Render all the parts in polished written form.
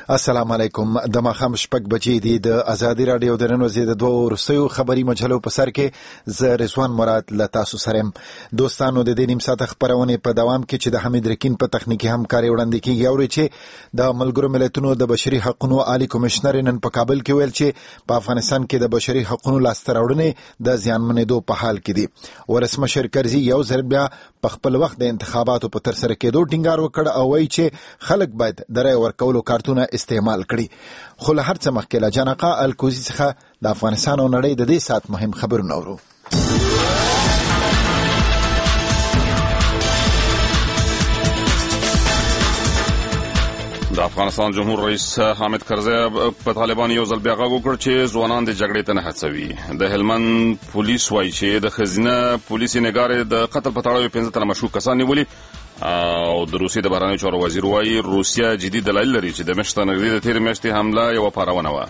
السلام علیکم. د ماښام 6 بجې دي. د ازادي رادیو د نن ورځې د دوه وروستیو خبري مجلو په سر کې ز رضوان مراد له تاسو سره يم. دوستانو د دې نیم ساعت خبرونه په دوام کې چې د حمید رکین په تخنیکی همکاري وړاندې کیږي او چې د ملګرو ملتونو د بشري حقوقو عالی کمشنر نن په کابل کې ویل چې په افغانستان کې د بشري حقوقو لاستراوړنې د زیانمنېدو په حال کې دي. ولسمشر کرزي یو ځل بیا په خپل وخت د انتخاباتو په تر سره کېدو ټینګار وکړ او وایي چې خلک باید د رای ورکولو کارتونه استعمال کړي. خو له هر څه مخکې له جانقه الکوزي څخه د افغانستان او نړۍ د دې سات مهم خبرونه اورو. د افغانستان جمهور رئیس حامد کرزي په طالبان یو ځل بیا غږ وکړ چې ځوانان د جګړې ته نه هڅوي. د هلمند پولیس وایي چې د خزینه پولیسي نګارې د قتل په تړاو 15 تنه مشکوک کسان نیولي او د روسیې د بهرنیو چارو وزیر وایي روسیا جدي دلایل لري چې د مشت نږدې د تیر میاشتې حمله یو پارونه و.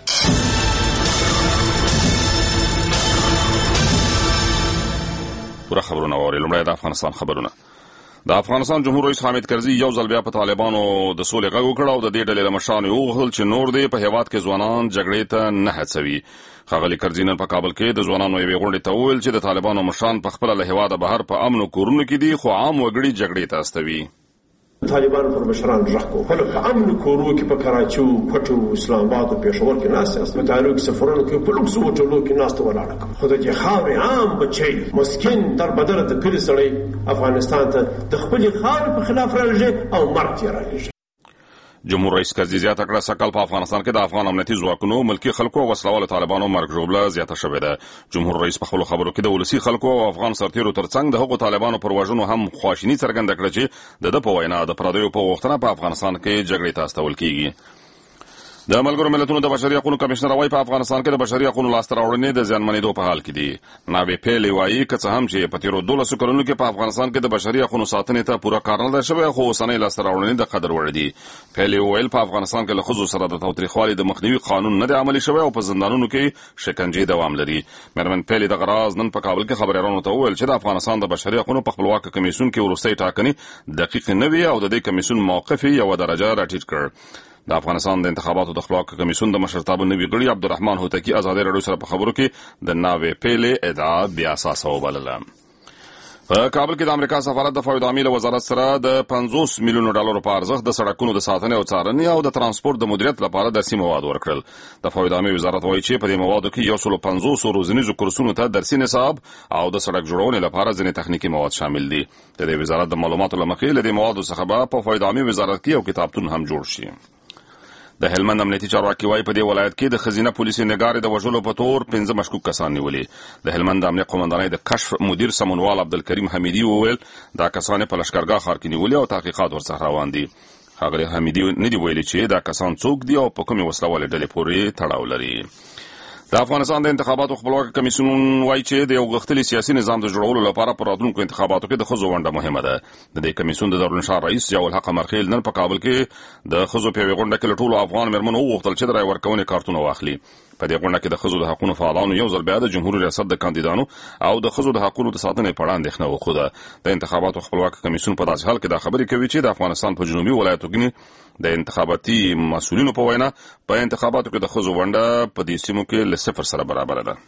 پوره خبرونه اوري. لومړی د افغانستان خبرونه. د افغانستان جمهور رئیس حامد کرزي یو ځل بیا په طالبانو د سولې غږ وکړ او د دې ډلې له مشرانو وغوښتل چې نور دې په هیواد کې ځوانان جګړې ته نه هڅوي. ښاغلي کرزي نن په کابل کې د ځوانانو یوې غونډې ته وویل چې د طالبانو مشران په خپله له هیواده بهر په امن کورونو کې دي خو عام وګړي جګړې ته استوي. طالبان پر مشران رخو خلک په امن کورو کې په کراچي او پټو اسلام آباد او پېښور کې ناست است. په تعلق سفرونو کې په لوکس هوټلونو کې ناست ولاړه. خو د خاورې عام بچي مسکین در بدل د کلی سړی افغانستان ته د خپل خاورې په خلاف راځي او مرګ یې راځي. جمهور رئیس کرزي زیاته کړه سکل په افغانستان کې د افغان امنیتي ځواکونو ملکی خلکو او وسلوال طالبانو مرګ ژوبله زیاته شوې ده. جمهور رئیس په خپل خبرو کې د ولسی خلکو او افغان سرتیرو ترڅنګ د هغو طالبانو پر وژنو هم خواشینی څرګنده کړه چې د په وینا د پردیو په غوښتنه په افغانستان کې جګړې ته استول کیږي. د ملګرو ملتونو د بشري حقوقو کمشنر وايي په افغانستان کې د بشري حقوقو لاستراوړنې د زیانمنېدو په حال کې دي. ناوې پیلې وايي که څه هم چې په تیرو 12 کلونو کې په افغانستان کې د بشري حقوقو ساتنې ته پوره کار نه دی شوی خو اوسنۍ لاستراوړنې د قدر وړ دي. پیلې وویل په افغانستان کې له ښځو سره د تاوتریخوالي د مخنیوي قانون نه دی عملي شوی او په زندانونو کې شکنجې دوام لري. مېرمن پیلې دغه راز نن په کابل کې خبريالانو ته وویل چې د افغانستان د بشري حقوقو په خپلواک کمیسیون کې وروستۍ ټاکنې دقیق نه وي او د دې کمیسیون موقف یو درجه راټیټ کړ. د افغانستان د انتخاباتو د خپلواک کمیسیون د مشرتابه نوي غړي عبدالرحمن هوتکی ازادي راډیو سره په خبرو کې د ناوې پیلې ادعا بیا اساسه وبلله. په کابل کې د امریکا سفارت د فواد عامل وزارت سره د 50 میلیون ډالر په ارزښت د سړکونو د ساتنې او څارنې او د ترانسپورت د مدیریت لپاره درسي مواد ورکړل. د فواد عامل وزارت وایي چې په دې موادو کې 150 روزنیزو کورسونو ته درسي نصاب او د سړک جوړونې لپاره ځینې تخنیکی مواد شامل دي. د دې وزارت د معلوماتو لمخې له دې موادو څخه په فواد عامل وزارت کې یو کتابتون هم جوړ شي. د هلمند امنیتي چارواکي وايي په دې ولایت کې د خزینه پولیسي نګارې د وژلو په تور 15 مشکوک کسان نیولي. د هلمند امنیت قومندانۍ د کشف مدیر سمونوال عبدالکریم حمیدي وویل دا کسان په لشکرګاه ښار کې نیولي او تحقیقات ورڅخه روان دي. ښاغلي حمیدي نه دی ویلي چې دا کسان څوک دي او په کومې وسلوالې ډلې پورې تړاو لري. د افغانستان د انتخاباتو خپلواک کمیسیون وايي چې د یو غښتلي سیاسي نظام د جوړولو لپاره په راتلونکو انتخاباتو کې د ښځو ونډه مهمه ده. د دې کمیسیون د دارالانشا رئیس ضیاء الحق مرخیل نن په کابل کې د ښځو په یوې غونډه کې له ټولو افغان مېرمنو وغوښتل چې د رای ورکونې کارتونه واخلي. په دې غونډه کې د ښځو د حقوقو فعالانو یو ځل بیا د جمهوریت ریاست د کاندیدانو او د ښځو د حقوقو د ساتنې په اړه اندېښنه وښوده. د انتخاباتو خپلواک کمیسیون په داسې حال کې دا خبرې کوي چې د افغانستان په جنوبي ولایتو کې د انتخاباتي مسؤلینو په وینا په انتخاباتو کې د ښځو ونډه په دې سیمو کې له 0 سره برابر ده.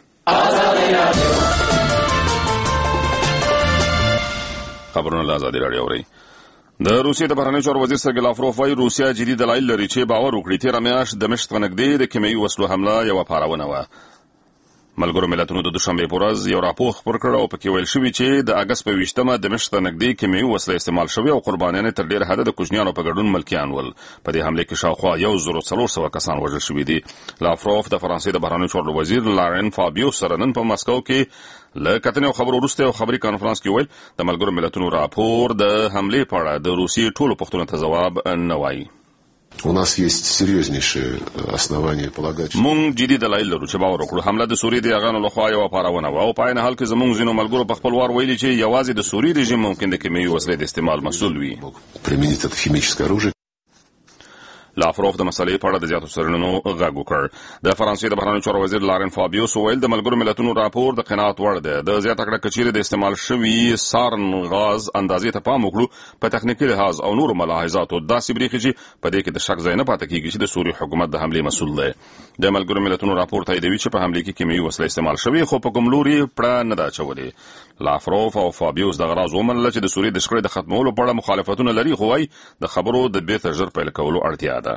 خبرونه له ازادي راډیو اورئ. د روسیې د بهرنیو چارو وزیر سرګی لاوروف وايي روسیا جدي دلایل لري چې باور وکړي تېره میاشت د مشت نږدې د کیمیاوي وسلو حمله یوه پارونه وه. ملګرو ملتونو د دوشنبې په ورځ یو راپور خپور کړ او پکې ویل شوي چې د اګست په 20مه د مشت نږدې کیمیاوي وسله استعمال شوې او قربانیان تر ډېر حده د کوچنیانو په ګډون ملکیان ول. په دې حمله کې شاوخوا 1400 کسان وژل شوي دي. لاوروف د فرانسې د بهرنیو چارو وزیر لارن فابیوس سره نن په مسکو کې له کتنې او خبرو وروسته یو خبري کانفرنس کې ویل د ملګرو ملتونو راپور د حملې په اړه د روسیې ټولو پوښتنو ته ځواب نه وایي. У нас есть серьезнейшие основания полагать. مونږ جدي دلایل لرو چې باور وکړو حمله د سوریې د اغانو لخوا یو پارونه و او په عین حال کې زموږ ځینو ملګرو په خپل وار ویلي چې یوازې د سوریې رژیم ممکن د کیمیاوي وسلې د استعمال مسؤل وي. Применить это химическое оружие. لاوروف د مسلې په اړه د زیاتو څېړنو غږ وکړ. د فرانسې د بهرنیو چارو وزیر لارن فابیوس وویل د ملګرو ملتونو راپور د قناعت وړ دی. د زیاته کړه کچېرې د استعمال شوي سارن غاز اندازې ته پام وکړو په تخنیکي لحاظ او نور ملاحظاتو داسې بریښي چې په دې کې د شک ځای نه پاتې کیږي چې د سوریې حکومت د حملې مسؤل دی. د ملګرو ملتونو راپور تاییدوي چې په حملې کې کیمیاوي وسله استعمال شوې خو په کوم لوري پړه نه ده اچولې. لاوروف او فابیوس د غراز ومنله چې د سوریې د شخړې د ختمولو په اړه مخالفتونه لري خو وايي د خبرو د بیرته ژر پیل کولو اړتیا ده.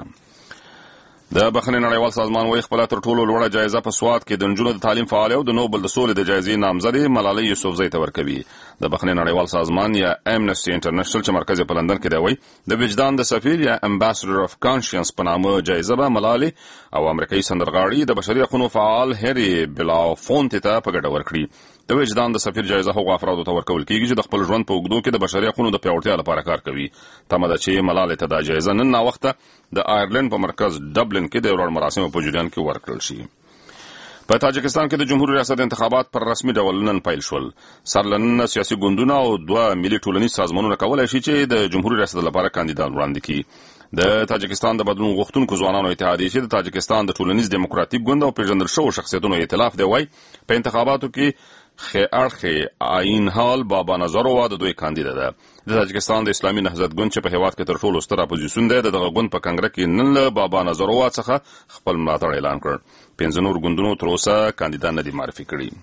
د بخښنې نړیوال سازمان وايي خپله تر ټولو لوړه جایزه په سوات کې د نجونو د تعلیم فعالې او د نوبل د سولې د جایزې نامزدې ملالۍ یوسفزۍ ته ورکوي. د بخښنې نړیوال سازمان یا امنسټي انټرنیشنل چې مرکز په لندن کې دی وايي د وجدان د سفیر یا امباسډر اف کانشینس په نامه جایزه به ملالۍ او امریکایي سندرغاړي د بشري حقوقو فعال هری بلاوفونټ ته په ګډه ورکړي. د وجدان د سفیر جایزه هغو افرادو ته ورکول کیږي چې د خپل ژوند په اوږدو کې د بشري حقوقو د پیاوړتیا لپاره کار کوي. تمه ده چې ملالۍ ته دا جایزه نن ناوخته د آیرلند په مرکز ډبلن کې د لوړ مراسمو په جریان کې ورکړل شي. په تاجکستان کې د جمهوریت ریاست انتخابات پر رسمي ډول نن پیل شول. سرلنن سیاسي ګوندونه او دوه ملي ټولنیز سازمانونه کولای شي چې د جمهوریت ریاست لپاره کاندیدان وړاندې کړي. د تاجکستان د بدلون غوښتونکو ځوانانو اتحادیې چې د تاجکستان د ټولنیز دیموکراتیک ګوند او پیژندل شوو شخصیتونو ائتلاف دی وايي په انتخاباتو کې خیارخې آئینحال بابا نظروا د دوی کاندیدا ده. د تاجکستان د اسلامي نهضت ګوند چې په هیواد کې تر ټولو ستر اپوزیسیون دی دغه ګوند په کنګره کې نن له بابا نظروا څخه خپل ملاتړ اعلان کړ. 15 نور ګوندونو تر اوسه کاندیدان نه دي معرفي کړي.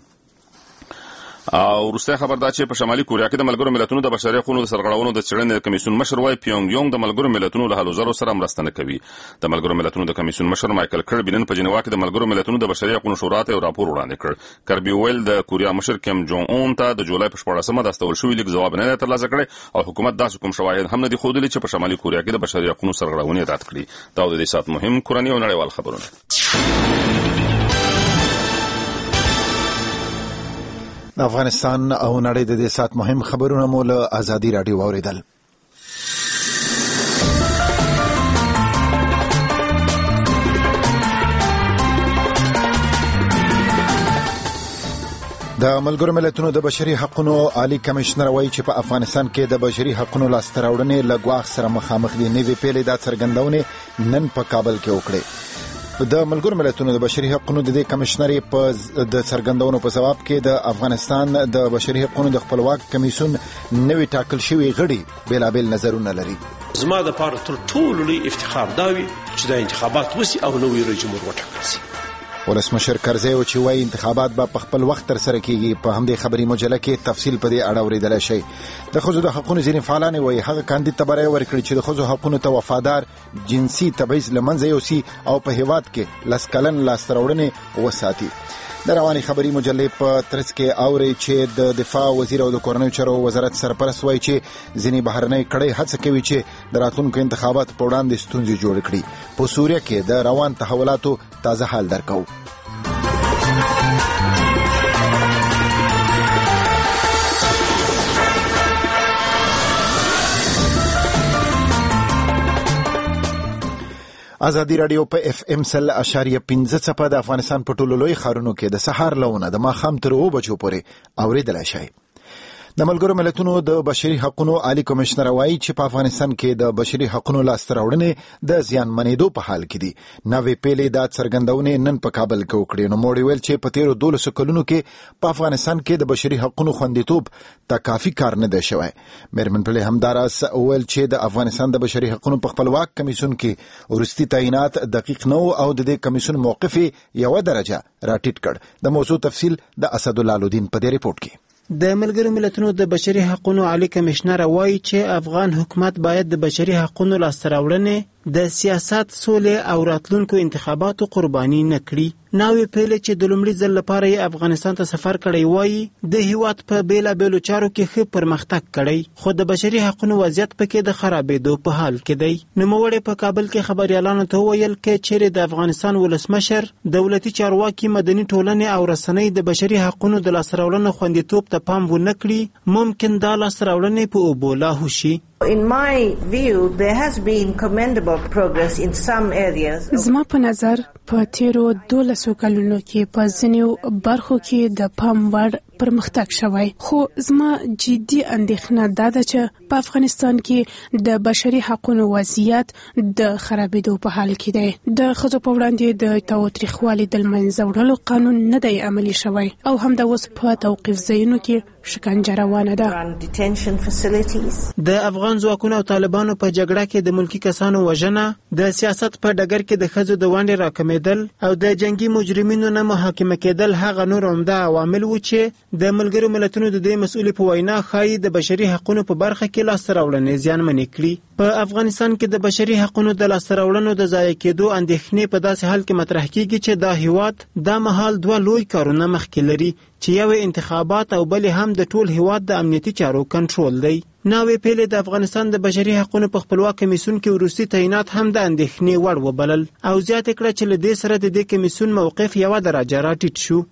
او وروستی خبر دا چې په شمالي کوریا کې د ملګرو ملتونو د بشري حقوقو د سرغړونو د څېړنې کمیسیون مشر وايي پیونګ یونګ د ملګرو ملتونو له هلو ځلو سره مرسته نه کوي. د ملګرو ملتونو د کمیسیون مشر مایکل کربي نن په جنیوا کې د ملګرو ملتونو د بشري حقوقو شورا ته یو راپور وړاندې کړ. کربي ویل د کوریا مشر کیم جونګ اون ته د جولای په 14مه د استول شوي لیک ځواب نه ترلاسه کړی او حکومت داسې کوم شواهد هم نه دي ښودلي چې په شمالي کوریا کې د بشري حقوقو سرغړونې رد کړي. دا د دې ساعت مهم کورني او نړیوال خبرونه. افغانستان او نړۍ د دې سات مهم خبرونه مو له ازادي رادیو واوریدل. د ملګرو ملتونو د بشري حقوقو عالی کمشنر وايي چې په افغانستان کې د بشري حقوقو لاسته راوړنې له ګواښ سره مخامخ دي. نوې پیلې دا څرګندونې نن په کابل کې وکړې. د ملګرو ملتونو د بشري حقوقو د کمشنر په د څرګندونو په جواب کې د افغانستان د بشري حقوقو د خپلواک کمیسیون نوې ټاکل شوی غړي بیلابیل نظرونه لري. زما د پاره تر ټولو لوی افتخار دا وي چې د انتخابات وسی او نوې رئیس جمهور وټاکل شي. ولسمشر کرزی چې وايي انتخابات به په خپل وخت تر سره کیږي. په همدې خبري مجله کې تفصیل په دې اړه اوریدل شي. د ښځو د حقوقو ځینې فعالان وايي هغه کاندید ته برای ورکړي چې د ښځو حقوقو ته وفادار جنسي تبعیض لمنځه یوسي او په هیواد کې لسکلن لاسته راوړنې وساتي. د رواني خبري مجلې په ترڅ کې اوري چې د دفاع وزیر او د کورنیو چارو وزارت سرپرست وايي چې ځینې بهرنۍ کړۍ هڅه کوي چې د راتلونکو انتخاباتو په وړاندې ستونزې جوړ کړي. په سوریه کې د روان تحولاتو تازه حال درکو. ازادي رادیو په اف ام 100.15 څپه د افغانستان په ټولو لوی ښارونو کې د سهار لونه د ماښام تر 2 بجو پورې اوریدلای شئ. د ملګرو ملتونو د بشري حقوقو عالی کمشنر وايي چې په افغانستان کې د بشري حقوقو لاسته راوړنې د زیان منېدو په حال کې دي. نوې پیلې د څرګندونې نن په کابل کې وکړې. نو موږ ویل چې په تیرو 12 کلونو کې په افغانستان کې د بشري حقوقو خوندیتوب ته کافي کار نه دی شوی. میرمن پلي همداراز ویل چې د افغانستان د بشري حقوقو په خپلواک کمیسیون کې ورستي تعینات دقیق نه او د دې کمیسیون موقف یو درجه راټیټ کړ. د موضوع تفصیل د اسد الله الدین په دې ریپورت کې. د ملګرو ملتونو د بشري حقوقو عالی کمشنر وايي چې افغان حکومت باید د بشري حقوقو لاسته راوړنې د سیاست سولې او راتلونکو انتخاباتو قرباني نه کړي. نوې پیلې چې د لومړي ځل لپاره یې افغانستان ته سفر کړی وايي د هیواد په بیلابیلو چارو کې ښه پرمختګ کړی خو د بشري حقوقو وضعیت پکې د خرابېدو په حال کې دی. نوموړی په کابل کې خبريالانو ته وویل چې چیرې د افغانستان ولسمشر دولتي چارواکي مدني ټولنې او رسنۍ د بشري حقوقو د لاسته راوړنو خوندیتوب ته پام ونه کړي ممکن دا لاسته راوړنې په اوبو لاهو شي. In my view, there has been commendable progress in some areas. زما په نظر په تیرو 12 کلونو کې په ځینو برخو کې د پام وړ پرمختګ شوی، خو زما جدي اندېښنه دا ده چې په افغانستان کې د بشري حقوقو وضعیت د خرابېدو په حال کې دی. د ښځو په وړاندې د تاوتریخوالي د منځه وړلو قانون نه دی عملي شوی او همدا اوس په توقیف ځایونو کې شکنجه روانه ده. د افغان ځواکونو او طالبانو په جګړه کې د ملکی کسانو وژنه، د سیاست په ډګر کې د ښځو د ونډې راکمېدل او د جنگي مجرمینو نه محاکمه کېدل هغه نور عمده عوامل وو چې د ملګرو ملتونو د دې مسؤلې په وینا ښایي د بشري حقوقو په برخه کې لاسته راوړنې زیانمنې کړي. په افغانستان کې د بشري حقوقو د لاسته راوړنو د ضایع کېدو اندېښنې په داسې حال کې مطرح کېږي چې دا هیواد دا مهال دوه لوی کارونه مخکې لري چې یو انتخابات او بل هم د ټول هیواد د امنیتي چارو کنټرول دی. ناوې پیلې د افغانستان د بشري حقوقو په خپلواک کمیسیون کې وروستي تعینات هم د اندېښنې وړ وبلل او زیاته کړه چې له دې سره د دې کمیسیون موقف یوه درجه راټیټ شو.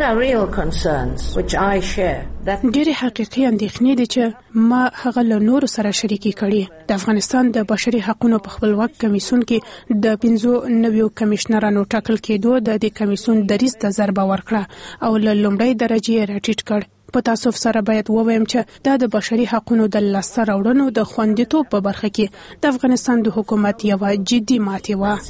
ډېرې حقیقي اندېښنې دي چې ما هغه له نورو سره شریکې کړي. د افغانستان د بشري حقوقو په خپلواک کمیسیون کې د 15 کمشنرانو ټاکل کېدو د دې کمیسیون دریځ ته ضربه ورکړه او له لومړۍ درجې راټیټ کړ. په تاسف سره باید ووایم چې دا د بشري حقوقو د لاسته راوړنو د خوندیتوب په برخه کې د افغانستان د حکومت یوه جدي ماتې وه.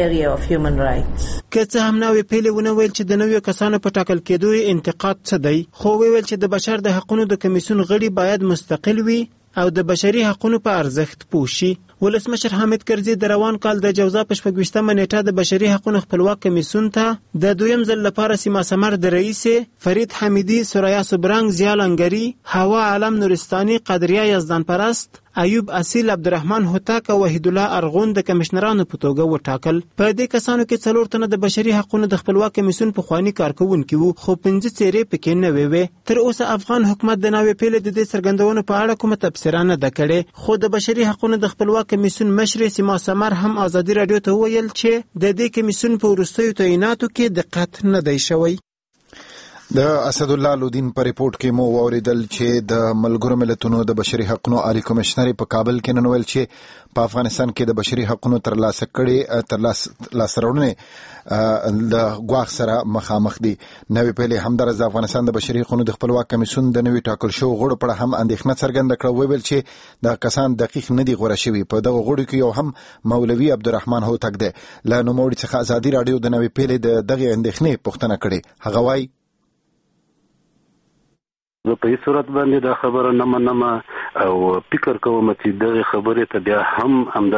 که څه هم ناوې پیلې ونه ویل چې د نویو کسانو په ټاکل کېدو انتقاد څه دی، خو ویل چې د بشر د حقوقو د کمیسیون غړي باید مستقل وي او د بشري حقوقو په ارزښت پوه شي. ولسمشر حامد کرزي د روان کال د جوزا په 26مه نیټه د بشري حقوقو خپلواک کمیسیون ته د دویم ځل لپاره سیما سمر د رئیس فرید حمیدی، سوریا سبرنګ، ضیا لنګری، هوا عالم نورستاني، قادریه یزدان پرست، ایوب اصیل، عبدالرحمن هوتک او وحید الله ارغون د کمشنرانو په توګه وټاکل. په دې کسانو کې 4 تنه د بشري حقوقو د خپلواک کمیسیون پخواني کارکوونکي وو، خو 5 څېرې پکې نه وې. تر اوسه افغان حکومت د ناوې پیلې د دې څرګندونو په اړه کومه تبصره نه ده کړې، خو د بشري حقوقو د خپلواک کمیسیون مشر سیما سمر هم ازادي رادیو ته ویل چې د دې کمیسیون په وروستیو تعیناتو کې دقت نه دی شوی. د اسد الله لودین په ریپورت کې مو واوریدل چې د ملګرو ملتونو د بشري حقوقو عالی کمشنر په کابل کې نن ویل چې په افغانستان کې د بشري حقوقو ترلاسه راوړنې د ګواښ سره مخامخ دي. نوې پیلې همدارس د افغانستان د بشري حقوقو د خپلواک کمیسیون د نوي ټاکل شو غړو په اړه هم اندېښنه څرګنده کړه. ویل چې دا کسان دقیق نه دي غوړه شوي. په دغه غړو کې یو هم مولوي عبدالرحمن هوتک دی. له نوموړي څخه ازادي رادیو د نوې پیلې د دغه اندېښنې پوښتنه کړې. هغه وایي زه په هیڅ صورت باندې دا خبره نه منم او فکر کوم چې دغه خبرې ته بیا هم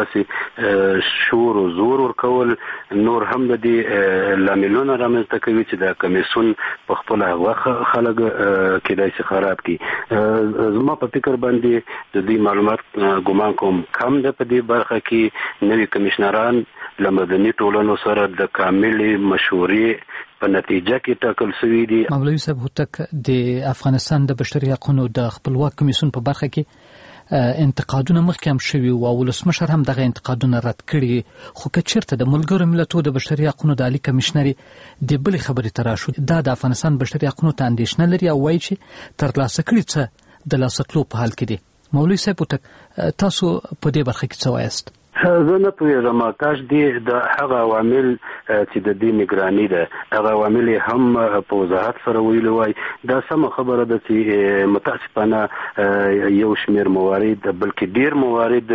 همداسې شور او زور ورکول نور هم د دې لاملونه رامنځته کوي چې د کمیسیون په خپل خلک کېدای شي خراب کړي. زما په فکر باندې د دې معلومات ګمان کوم کم ده. په دې برخه کې نوي کمشنران له مدني ټولنو سره د کاملې مشورې په نتیجه کې ټاکل شوی دي. مولوي صاحب هوتک د افغانستان د بشري حقوقو د خپلواک کمیسیون په برخه کې انتقادونه مخکې هم شوي او ولسمشر هم دغه انتقادونه رد کړي، خو که چېرته د ملګرو ملتونو د بشري حقوقو د عالی کمیشنر د بلې خبرې ته راشو، دا د افغانستان بشري حقوقو ته اندېښنه لري او وایي چې ترلاسه کړي څه د لاسه تلو په حال کې دي. مولوي صاحب هوتک تاسو په دې برخه کې څه وایاست؟ زه نه پوهېږم کاش دې د هغه عوامل چې د دې نگراني ده هغه عوامل هم په وضاحت سره ویلي وای. دا سمه خبره ده چې متاسفانه یو شمېر موارد بلکې ډېر موارد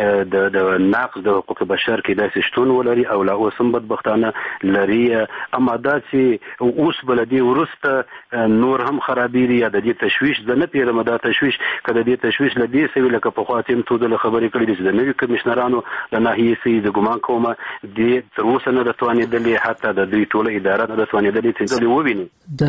د نقض د حقوق بشر کې داسې شتون ولري او لا اوس هم بدبختانه لري. اما دا چې اوس بل دې وروسته نور هم خرابېږي یا د دې تشویش زه نه پوهېږم دا تشویش که د دې تشویش له دې سوي لکه پخوا چې هم تودله خبرې کړي دي چې د نوي کمشنرانو له ناحیې سي د ګمان کومه دې تر اوسه نه ده توانېدلې، حتی د دوی ټوله اداره نه ده توانېدلې چې دوی وویني.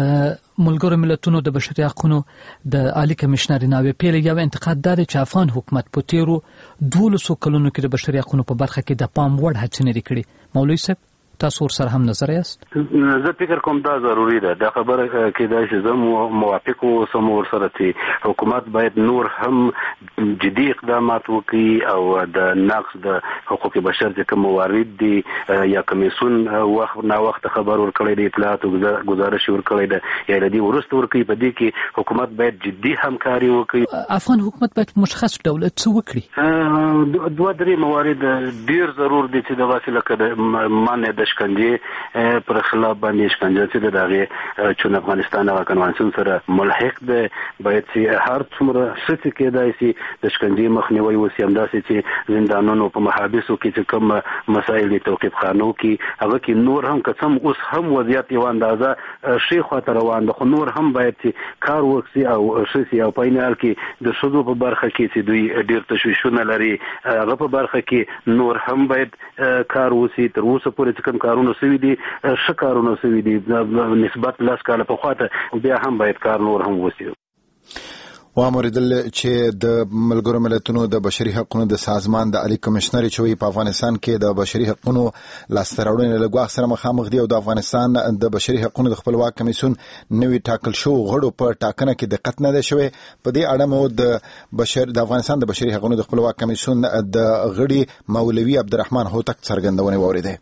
د ملګرو ملتونو د بشري حقوقو د عالی کمشنر ناوې پیلې یو انتقاد دا دی چې افغان حکومت په تیرو 12 کلونو کې د بشري حقوقو په برخه کې د پام وړ هڅې نه دي کړې. مولوي صاحب تاسو سره هم نظر یاست؟ زه فکر کوم دا ضروري ده. دا خبره کېدای شي زه موافق اوسم ورسره چې حکومت باید نور هم جدي اقدامات وکړي او د نقض د حقوق بشر چې کوم موارد دي یا کمیسیون وخت نا وخت خبر ورکړي د اطلاعات او گزارش ورکړي ده یا د دې ورسته ورکړي. په دې کې حکومت باید جدي همکاري وکړي. افغان حکومت باید مشخص ډول څه وکړي. 2-3 موارد ډیر ضرور دي چې د واسطه لکه د منع د شکنجه پر خلاف باندې شکنجه چې دغه چون افغانستان هغه کنوانسیون سره ملحق ده باید چې هر څومره څه کېدای شي د شکنجه مخنیوي وسی همداسې چې زندانونو په محابسو کې چې کوم مسائل د توقیف خانو کې هغه کې نور هم قسم اوس هم وضعیت یو اندازه شیخ خاطر روان ده خو نور هم باید چې کار وکړي او شسي او پاینال کې د شذو په برخه کې چې دوی ډیر تشویشونه لري هغه په برخه کې نور هم باید کار وسی تر اوسه پورې کوم کارونه سوي دي شکارونه سوي دي نسبت لاس کاله په خاطر بیا هم باید کار نور هم وسی واموریدل چې د ملګرو ملتونو د بشري حقوقو د سازمان د عالی کمشنر چوي په افغانستان کې د بشري حقوقو لاسته راوړنې له ګواښ سره مخامخ دي او د افغانستان د بشري حقوقو د خپلواک کمیسیون نوی ټاکل شو غړو په ټاکنه کې دقت نه ده شوی په دې اړه مو د افغانستان د بشري حقوقو د خپلواک کمیسیون د غړي مولوي عبدالرحمن هوتک څرګندونه ووریده.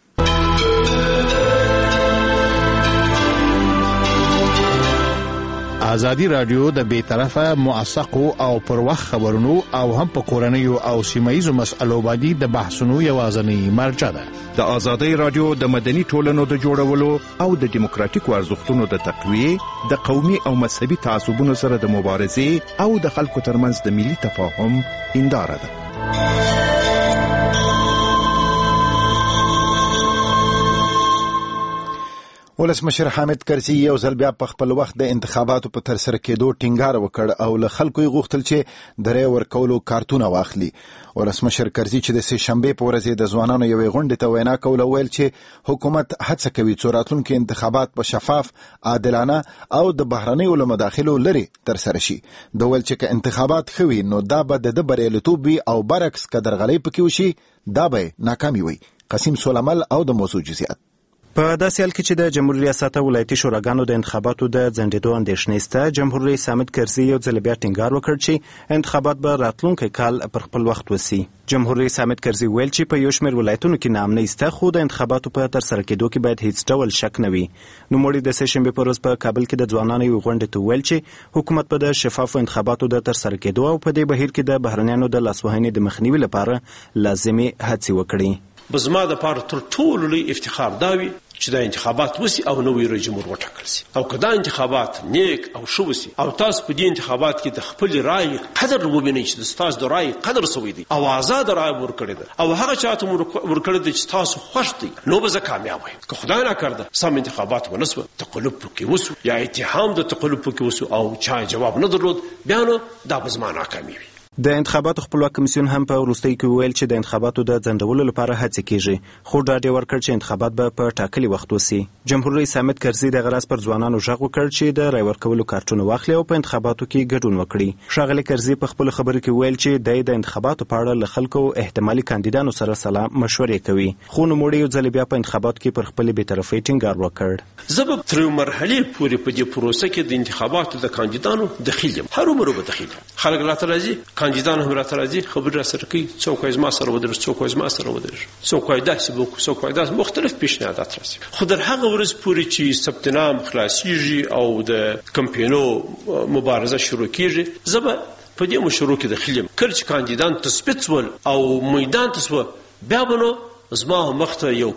ازادي رادیو د بیطرفه موثقو او پر وخت خبرونو او هم په کورنیو او سیمایي مسایلو باندې د بحثونو یوازنی مرجع ده. د ازادي رادیو د مدني ټولنو د جوړولو او د دیموکراتیکو ارزښتونو د تقویه د قومي او مذهبي تعصبونو سره د مبارزې او د خلکو ترمنځ د ملي تفاهم هنداره ده. ولسمشر حامد کرزي یو ځل بیا په خپل وخت د انتخاباتو په ترسره کېدو ټینګار وکړ او له خلکو یې غوښتل چې د رای ورکولو کارتونه واخلي. ولسمشر کرزي چې د سې شنبې په ورځ د ځوانانو یوې غونډې ته وینا کوله ویل چې حکومت هڅه کوي څو راتلونکي انتخابات په شفاف، عادلانه او د بهرنیو له مداخلو لري ترسره شي. د ویل چې که انتخابات ښه وي نو دا به د بریالیتوب وي او برعکس که درغلۍ پکې وشي دا به ناکامي وي. قسیم سولمل او د موضوع جزئیات. په داسې حال کې چې د جمهوریت ریاست ولایتي شوراګانو د انتخاباتو د ځنډېدو اندېښنې شته، جمهور رئیس حامد کرزي یو ځل بیا ټینګار وکړ چې انتخابات به راتلونکی کال پر خپل وخت وسي. جمهور رئیس حامد کرزي ویل چې په یو شمېر ولایتونو کې ناامنۍ شته، خو د انتخاباتو په ترسره کېدو کې باید هیڅ ډول شک نه وي. نوموړي د سې شنبې په ورځ په کابل کې د ځوانانو یوې غونډې ته ویل چې حکومت به د شفافو انتخاباتو د ترسره کېدو او په دې بهیر کې د بهرنیانو د لاسوهنې د مخنیوي لپاره لازمي هڅې وکړي. بزما د پاره تر ټولو لوی افتخار دا وي چې د انتخابات وسی او نوې رئیس جمهور وټاکل شي او کدا انتخابات نیک او ښه وسی او تاسو په دې انتخابات کې د خپل رائے قدر ووینئ چې تاسو د رائے قدر سوي دي او آزاد رائے ورکړي ده او هغه چاته ورکړي دي چې تاسو خوښ دي نو به زه کامیاب وي. که خدای نه کړده سم انتخابات ونسو تقلب پکې وسو یا اتهام د تقلب پکې وسو او چا جواب نه درلود بیا نو دا به زما ناکامي وي. د انتخاباتو خپلواک کمیسیون هم په وروستۍ کې ویل چې د انتخاباتو د ځنډولو لپاره هڅې کیږي، خو ډاډ یې ورکړ چې انتخابات به په ټاکلي وخت وسي. جمهور رئیس حامد کرزي د غرض پر ځوانانو غږ وکړ چې د رای ورکولو کارتونه واخلي او په انتخاباتو کې ګډون وکړي. ښاغلي کرزي په خپل خبرو کې ویل چې د انتخاباتو په اړه له خلکو احتمالي کاندیدانو سره سلا مشورې کوي، خو نوموړي یو ځل بیا په انتخاباتو کې پر خپل بی‌طرفۍ ټینګار وکړ. زه به تر مرحلې پورې په دې پروسه کې د انتخاباتو د کاندیدانو دخیل یم، هر عمر به دخیل یم. خلک راته راځي، کاندیدان هم راته راځي، خبر را سره کوي، څوک از ما سره ودرېږي، څوک از ما سره ودرېږي، څوک وایي داسې به وکړو، څوک وایي داسې، مختلف پیشنهادات راځي. خو در هغه ورځ پورې چې ثبت نام خلاصیږي او د کمپینو مبارزه شروع کیږي زه به په دې مشروع کې دخیل یم. کله چې کاندیدان تثبیت شول او میدان ته شول بیا به نو زما مخته یو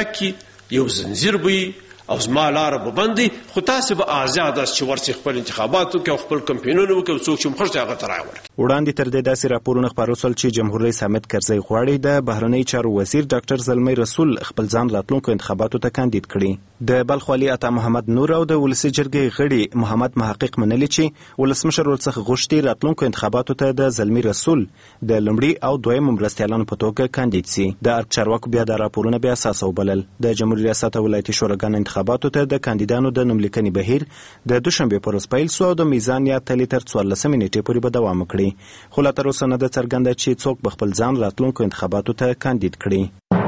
پاټک یو زنځیر وي او زما لاره به بندي، خو تاسو به آزاد اس چې ورسې خپل انتخاباتو کې خپل کمپینونو وکړو، څوک چې مخرج هغه ترای ورکړي. وړاندې تر دې داسې راپورونه خپاره شول چې جمهور رئیس حامد کرزي غواړي د بهرنی چارو وزیر ډاکټر زلمی رسول خپل ځان راتلونکو انتخاباتو ته کاندید کړي. د بلخ والي عطا محمد نور او د ولسي جرګې غړي محمد محقق منلي چې ولسمشر ورڅخه غوښتي راتلونکو انتخاباتو ته د زلمی رسول د لومړي او دویم مرستیالانو په توګه کاندید سي. د ارګ چارواکو بیا د راپورونه بیا اساس وبلل. د جمهوریت ریاست ولایتي شوراګانو انتخاباتو ته د کاندیدانو د نوملیکنې بهیر د دوشنبه پر ورځ پیل شو او د میزان یا تلې تر 14 نیټې پورې به دوام وکړي، خو لا تر اوسه نه ده څرګنده چې څوک به خپل ځان راتلونکو انتخاباتو ته کاندید کړي.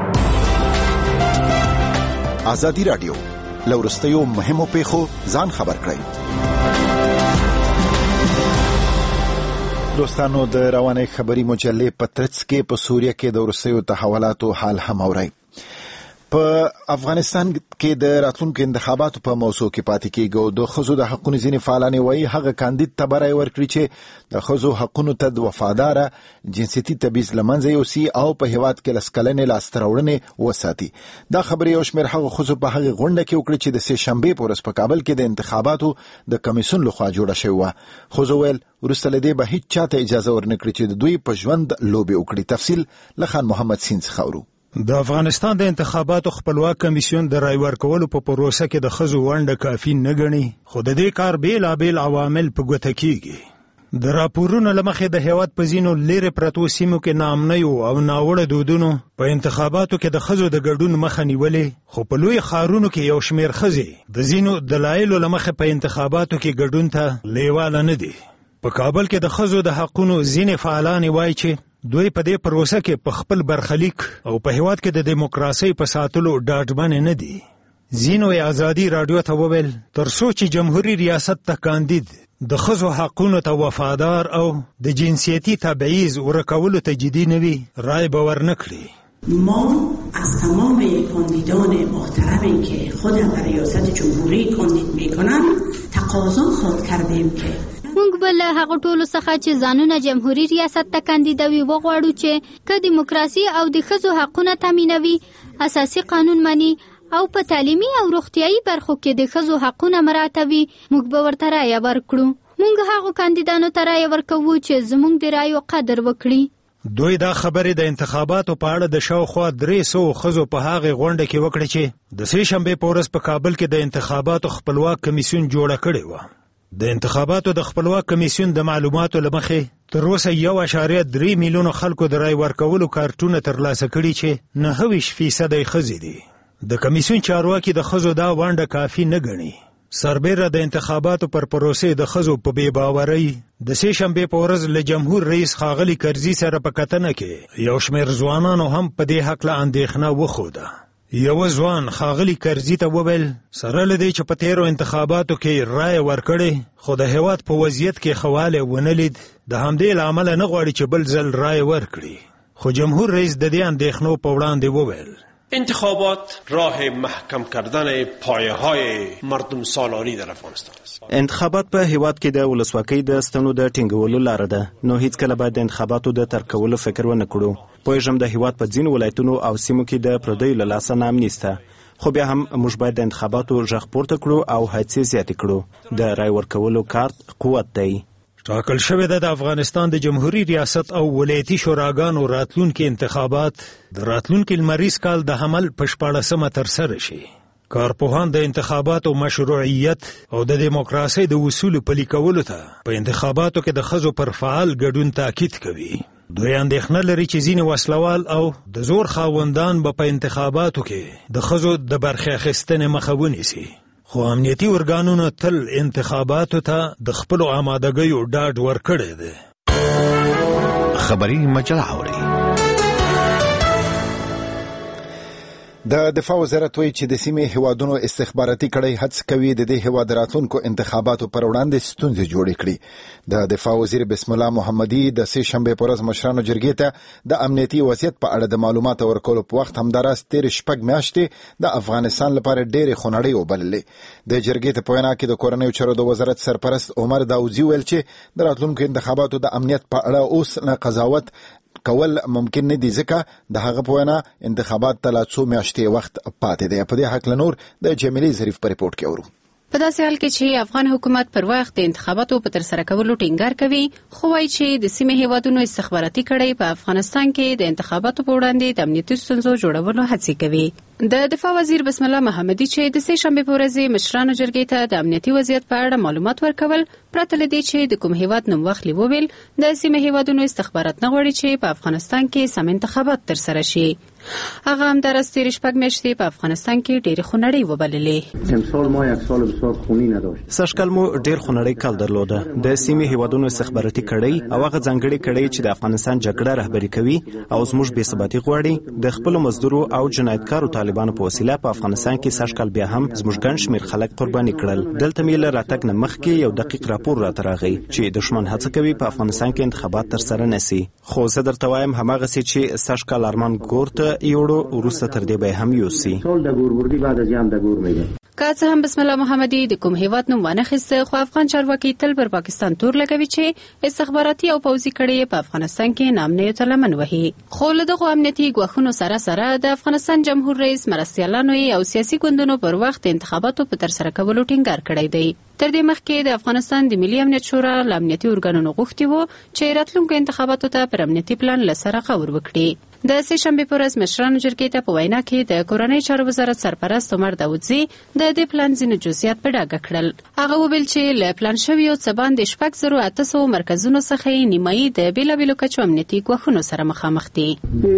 ازادي رادیو له وروستیو مهمو پیښو ځان خبر کړئ. دوستانو د روانې خبري مجلې په ترڅ کې په سوریه کې د وروستیو تحولاتو حال هم اورئ. په افغانستان کې د راتلونکو انتخاباتو په موضوع کې پاتې کېږو. د ښځو د حقونو ځینې فعالان وایي هغه کاندید ته برای ورکړي چې د ښځو حقونو ته د وفاداره جنسیتي تبعیض له منځه یوسي او په هېواد کې لس کلنې لاسته راوړنې وساتي. دا خبرې یو شمېر هغه ښځو په هغې غونډه کې وکړې چې د سې شنبې په ورځ په کابل کې د انتخاباتو د کمیسیون لخوا جوړه شوې وه. ښځو ویل وروسته له دې به هیڅ چاته اجازه ورنکړي چې د دوی په ژوند لوبې وکړي. تفصیل له خان محمد سین څخه اورو. د افغانستان د انتخاباتو خپلواک کمیسیون د رای ورکولو په پروسه کې د ښځو ونډه کافي نه ګڼي، خو د دې کار بیلابیل عوامل په ګوته کېږي. د راپورونو له مخې د هېواد په ځینو لرې پرتو سیمو کې ناامنیو او ناوړه دودونو په انتخاباتو کې د ښځو د ګډون مخه نیولې، خو په لوی ښارونو کې یو شمېر ښځې د ځینو دلایلو له مخې په انتخاباتو کې ګډون ته لیواله نه دي. په کابل کې د ښځو د حقونو ځینې فعالانې وایي چې دوی په دې پروسه کې په خپل برخلیک او په هېواد کې د دیموکراسۍ په ساتلو ډاډمنې نه دي. ځینو یې ازادي راډیو ته وویل تر څو چې جمهوري ریاست ته کاندید د ښځو حقونو ته وفادار او د جنسیتي تبعیض ورکولو ته جدي نه وي رای به ورنه کړي. ما از تمام کاندیدان محترمی که خودم در ریاست جمهوری کاندید میکنم تقاضا خواد کردیم که موږ بل هغه ټولو څخه چې ځانونه جمهوریت ریاست ته کاندیدوي وغواړو چې که دیموکراسي او د ښځو حقونه تامینوي، اساسي قانون مني او په تعلیمي او روغتیايي برخو کې د ښځو حقونه مراعاتوي، موږ به ورته رایه ورکړو. موږ هغو کاندیدانو ته رایه ورکوو چې زموږ د رایو قدر وکړي. دوی دا خبرې د انتخاباتو په اړه د شاوخوا 300 ښځو په هغې غونډه کې وکړې چې د سې شنبې په ورځ په کابل کې د انتخاباتو خپلواک کمیسیون جوړه کړې وه. د انتخاباتو د خپلواک کمیسیون د معلوماتو له مخې تر اوسه 1.3 میلیونه خلکو د رای ورکولو کارتونه ترلاسه کړي چې 29% یې ښځې دي. د کمیسیون چارواکي د ښځو دا ونډه کافي نه ګڼي. سربیره د انتخاباتو پر پروسې د ښځو په بې باورۍ د سې شنبې په ورځ له جمهور رئیس ښاغلي کرزي سره په کتنه کې یو شمېر ځوانانو هم په دې هکله اندېښنه وښوده. یو ځوان ښاغلي کرزي ته وویل سره له دې چې په تیرو انتخاباتو کې رایه ورکړې خو د هېواد په وضعیت کې ښه والی ونه لید، د همدې له امله نه غواړي چې بل ځل رایه ورکړي. خو جمهور رئیس د دې اندېښنو په وړاندې وویل انتخابات راه محکم کردن پایه‌های مردم سالاری در افغانستان است. انتخابات په هیواد کې د ولسواکۍ د ستنو د ټینګولو لاره ده، نو هیڅ کله باید د انتخاباتو د ترک کولو فکر ونه کړو. پوهېږم د هیواد په ځینو ولایتونو او سیمو کې د پردیو له لاسه نامني سته، خو بیا هم موږ باید د انتخاباتو غږ پورته کړو او هڅې زیاتې کړو. د رای ورکولو کارت قوت دی. ټاکل شوې ده د افغانستان د جمهوریت ریاست او ولایتي شوراګانو راتلونکي انتخابات د راتلونکي لمریز کال د حمل په 14مه ترسره شي. کارپوهان د انتخاباتو مشروعیت او د دیموکراسۍ د اصولو پلي کولو ته په انتخاباتو کې د ښځو پر فعال ګډون تاکید کوي. دوی اندېښنه لري چې ځینې وسلوال او د زور خاوندان به په انتخاباتو کې د ښځو د برخې اخیستنې مخه ونیسي. خو امنیتي ارګانونو تل انتخاباتو ته د خپلو آمادګیو ډاډ ورکړی دی. خبري مجله اوري. د دفاع وزارت وایي چې د سیمې هیوادونو استخباراتي کړۍ هڅه کوي د دې هیواد راتلونکو انتخاباتو پر وړاندې ستونزې جوړې کړي. د دفاع وزیر بسم الله محمدي د سې شنبې په ورځ مشرانو جرګې ته د امنیتي وضعیت په اړه د معلوماتو ورکولو په وخت همداراز تېرې 6 میاشتې د افغانستان لپاره ډېرې خونړۍ وبللې. د جرګې ته په وینا کې د کورنیو چارو د وزارت سرپرست عمر داودزي ویل چې د راتلونکو انتخاباتو د امنیت په اړه اوس قضاوت کول ممکن نه دي ځکه د هغه په وینا انتخابات ته لا څو میاشتې وخت پاتې دی. په دې هکله نور د جمیلې ظریف په ریپورت کې اورو. په داسې حال کې چې افغان حکومت پر وخت د انتخاباتو په ترسره کولو ټینګار کوي، خو وايي چې د سیمې هیوادونو استخباراتي کړۍ په افغانستان کې د انتخاباتو په وړاندې د امنیتي ستونزو جوړولو هڅې کوي. د دفاع وزیر بسم الله محمدي چې د سې شنبې په ورځ مشرانو جرګې ته د امنیتي وضعیت په اړه معلومات ورکول، پرته له دې چې د کوم هیواد نوم واخلي، وویل د سیمې هیوادونو استخبارات نه غواړي چې په افغانستان کې سم انتخابات ترسره شي. هغه همداراز تېرې 6 میاشتې په افغانستان کې ډېرې خونړۍ وبللې. امسال ما یک سال بسیار خونی نداشت. سږکال مو ډېر خونړی کال درلوده. د سیمې هیوادونو استخباراتي کړۍ او هغه ځانګړې کړۍ چې د افغانستان جګړه رهبري کوي او زموږ بې ثباتي غواړي، د خپلو مزدورو او جنایتکارو طالبانو طالبانو په وسیله په افغانستان کې سږکال بیا هم زموږ ګڼ شمېر خلک قرباني کړل. دلته مې له راتګ نه مخکې یو دقیق راپور راته راغی چې دښمن هڅه کوي په افغانستان کې انتخابات ترسره نشي. خو زه درته وایم هماغسې چې سږکال ارمان ګور ته یوړو وروسته تر دې به هم یوسي. که څه هم بسم الله محمدي د کوم هیواد نوم وانخیسته، خو افغان چارواکي تل پر پاکستان تور لګوي چې استخباراتي او پوځي کړۍ په افغانستان کې نامنیو ته لمن وهي. خو له دغو امنیتي ګواښونو سره د افغانستان جمهور رئیس مرستیالانو او سیاسي ګوندونو پر وخت انتخاباتو په ترسره کولو ټینګار کړی دی. تر دې مخکې د افغانستان د ملي امنیت شورا له امنیتي ارګانونو غوښتي وو چې راتلونکو انتخاباتو ته پر امنیتي پلان له سره غور وکړي. د سه شنبه پر ورځ مشرانو جرګې ته په وینا کې د کورنۍ چارو وزارت سرپرست عمر داوودزی د دې پلان ځینې جزئیات په ډاګه کړل. هغه وویل چې له پلان شویو څه باندې 6,800 مرکزونو څخه نیمایي د بیلابیلو کچو امنیتي ګواښونو سره مخامخ دي.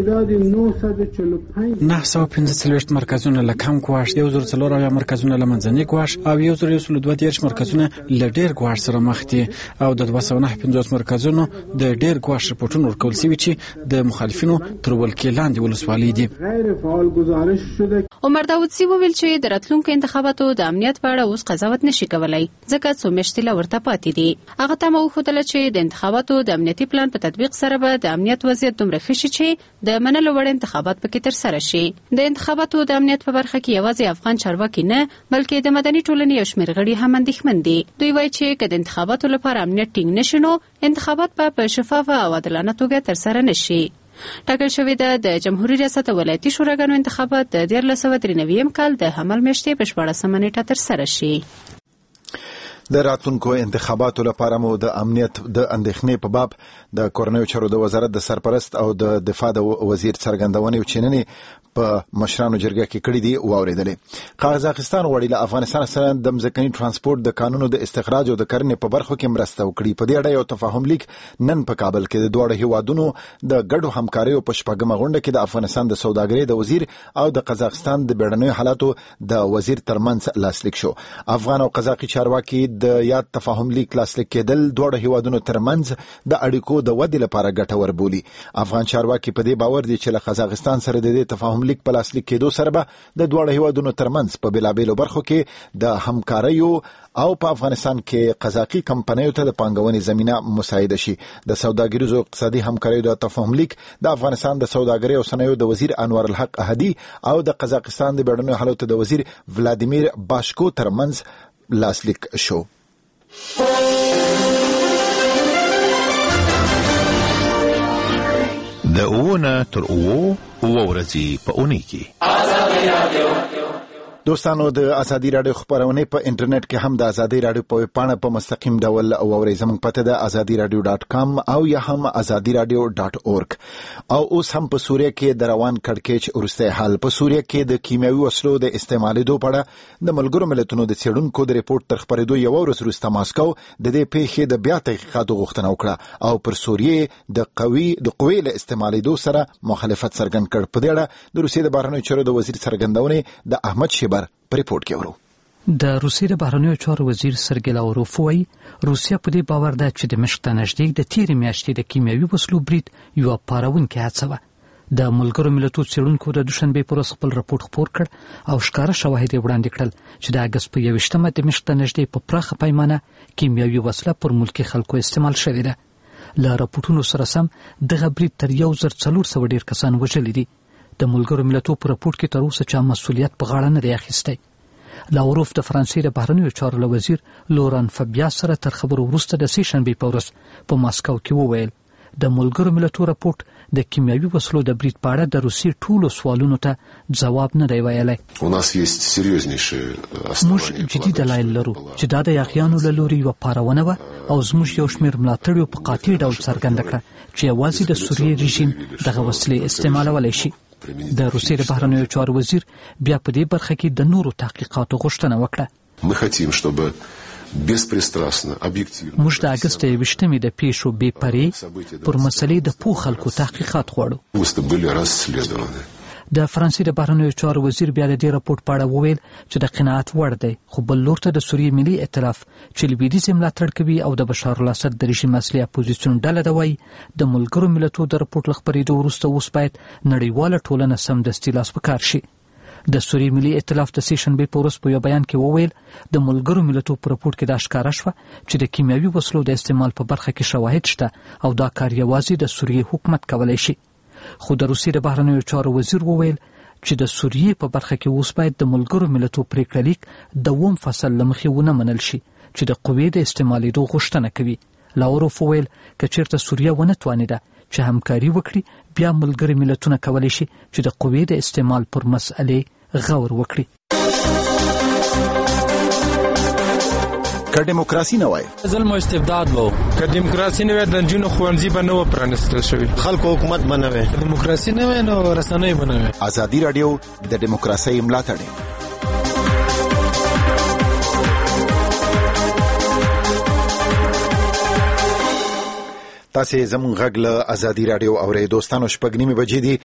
945 مرکزونه له کم ګواښ، 1,400 مرکزونه له منځني ګواښ او 1,132 مرکزونه له ډېر ګواښ سره مخ دي او د 259 مرکزونو د ډېر ګواښ رپورټونه ورکول شوي چې د مخالفینو ولکې لاندې ولسوالۍ دي. عمر داوودزی وویل چې د راتلونکو انتخاباتو د امنیت په اړه اوس قضاوت نشي کولای ځکه څو میاشتې لا ورته پاتې دي. هغه ته وښودله چې د انتخاباتو د امنیتي پلان په تطبیق سره به د امنیت وضعیت دومره ښه شي چې د منلو وړ انتخابات پکې ترسره شي. د انتخاباتو د امنیت په برخه کې یوازې افغان چارواکي نه بلکې د مدني ټولنې یو شمېر غړي هم اندېښمن دي. دوی وایي چې که د انتخاباتو لپاره امنیت ټینګ نشي نو انتخابات په شفافه او عادلانه توګه ترسره نشي. ټاکل شوې ده د جمهوریت ریاست او ولایتي شوراګانو انتخابات د 1993 کال د حمل میاشتې په 14 نیټه ترسره شي. د راتلونکو انتخاباتو لپاره مو د امنیت د اندېښنې په باب د کورنیو چارو د وزارت د سرپرست او د دفاع د وزیر څرګندونې او چیننې په مشرانو جرګه کې کړې دي واوریدلې. قزاقستان غواړي له افغانستان سره د ځمکني ترانسپورت د قانونو د استخراج او د کرنې په برخو کې مرسته وکړي. په دې اړه یو تفاهم لیک نن په کابل کې د دوه هیوادونو د ګډو همکاریو په شپږمه غونډه کې د افغانستان د سوداګرۍ د وزیر او د قزاقستان د بیړنیو حالاتو د وزیر ترمنځ لاسلیک شو. افغان او قزاقي چارواکي د یاد تفاهم لیک لاسلیک کېدل دوه هیوادونو ترمنځ د اړیکو د ودې لپاره ګټور بولي. افغان چارواکي په دې باور دي چې له قزاقستان سره د دې تفاهم لیک په لاسلیک کېدو سره به د دوه هیوادونو ترمنځ په بیلابیلو برخو کې د همکاریو او په افغانستان کې قزاقي کمپنیو ته د پانګونې زمينه مساعده شي. د سوداګریزو او اقتصادي همکاریو د تفاهم لیک د افغانستان د سوداګرۍ او صنایعو د وزیر انور الحق احدي او د قزاقستان د بیړنیو حالاتو د وزیر ولادیمیر باشکو ترمنځ لاسلیک شو. د اوونه تر اوو ورځې په اونۍ کې دوستانو د ازادي رادیو خبرونه په انټرنیټ کې هم د ازادي رادیو په پاڼه په مستقیم ډول اورئ. زموږ پته د azadiradio.com او یا هم azadiradio.org. او اوس هم په سوریه کې د روان کړکېچ ورسته حال په سوریه کې د کیمیاوي وسلو د استعمالېدو په اړه د ملګرو ملتونو د څېړونکو د ریپورت تر خبرېدو یو ورځ وروسته ماسکو د دې پیښې د بیا تحقیقاتو غوښتنه وکړه او پر سوریه د قوی له استعمالېدو سره مخالفت څرګند کړ. په دې اړه د روسیې د بهرنیو چارو د وزیر څرګندونې د احمد شیبر ریپورت کې ورو. د روسیې د بهرنیو چارو وزیر سرګی لاوروف وایي روسیا په دې باور ده چې د مشق ته نږدې د تیرې میاشتې د کیمیاوي وسلو برید یو پاروونکې هڅه وه. د ملګرو ملتونو څېړونکو د دوشنبې پر ورځ خپل راپور خپور کړ او ښکاره شواهد یې وړاندې کړل چې د اګست په 21مه د مشق ته نږدې په پراخه پیمانه کیمیاوي وسله پر ملکي خلکو استعمال شوې ده. له راپورټونو سره سم دغه برید تر 1400 ډېر کسان وژلي دي. د ملګرو ملتونو په راپورټ کې تر اوسه چا مسؤلیت په غاړه نه دی اخیستی. لاوروف د فرانسې د بهرنیو چارو وزیر لوران فابیاس سره تر خبرو وروسته د سه شنبې په ورځ په ماسکو کې وویل د ملګرو ملتونو راپورټ د کیمیاوي وسلو د برید په اړه د روسیې ټولو سوالونو ته ځواب نه دی ویلی. موږ جدي دلایل لرو چې دا د یاغیانو له لوري یوه پارونه وه او زموږ یو شمېر ملاتړیو په قاطع ډول څرګنده کړه چې یوازې د سوریې رژیم دغه وسلې استعمالولی شي. د روسیې د بهرنیو چارو وزیر بیا په دې برخه کې د نورو تحقیقاتو غوښتنه وکړه. موږ د اګست 21مې د پیښو بې پرې پر مسلې د پوه خلکو تحقیقات غواړو. د فرانسې د بهرنیو چارو وزیر بیا د دې راپورټ په اړه وویل چې د قناعت وړ دی، خو بل لور ته د سوریې ملي ائتلاف چې لویدیځ ملاتړ کوي او د بشار الاسد د رژیم اصلي اپوزیسیون ډله ده وایي د ملګرو ملتونو د راپورټ له خپرېدو وروسته اوس باید نړیواله ټولنه سمدستي لاس په کار شي. د سوریې ملي ائتلاف د سیشنبې په ورځ په یو بیان کې وویل د ملګرو ملتونو په راپور کې دا ښکاره شوه چې د کیمیاوي وسلو د استعمال په برخه کې شواهد شته او دا کار یوازې د سوریې حکومت کولی شي. خو د روسیې د بهرنیو چارو وزیر وویل چې د سوریې په برخه کې اوس باید د ملګرو ملتونو پریکړه لیک د 2 فصل له مخې ونه منل شي چې د قوې د استعمالېدو غوښتنه کوي. لاوروف وویل که چیرته سوریه ونه توانېده چې همکاري وکړي بیا ملګري ملتونه کولی شي چې د قوې د استعمال پر مسئلې غور وکړي. که دیموکراسي نه وای ظلم او استبداد وو، که دیموکراسي نه وای د نجونو ښوونځي به نه و پرانیستل شوي، خلکو حکومت به نه وای، دیموکراسي نه وای نو رسنۍ به نه وای. ازادي راډیو د دیموکراسۍ ملاتړ تاسې زموږ غږ له ازادي راډیو اورئ. دوستانو 6:30 بجې دي